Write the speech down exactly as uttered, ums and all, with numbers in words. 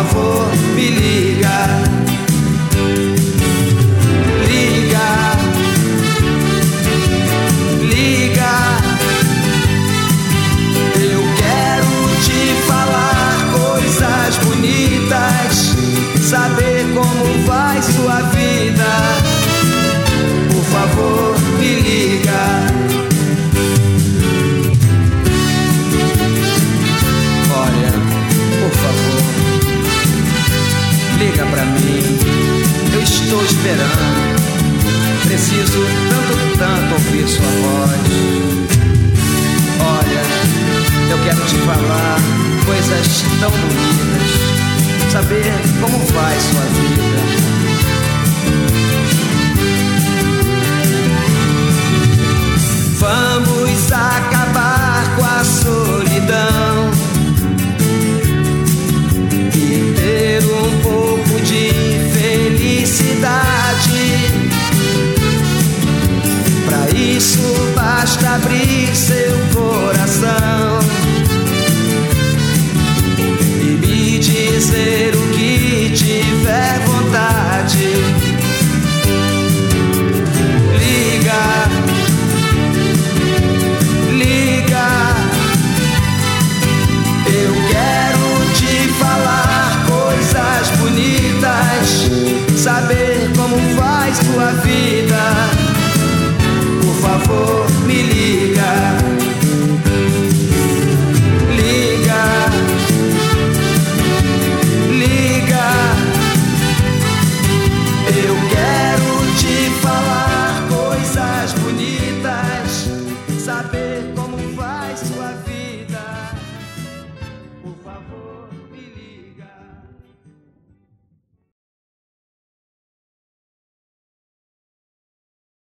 favor, me liga. Liga, liga. Eu quero te falar coisas bonitas, saber como vai sua vida. Por favor, me liga. Olha, por favor, liga pra mim. Eu estou esperando. Preciso tanto, tanto ouvir sua voz. Olha, eu quero te falar coisas tão bonitas, saber como vai sua vida.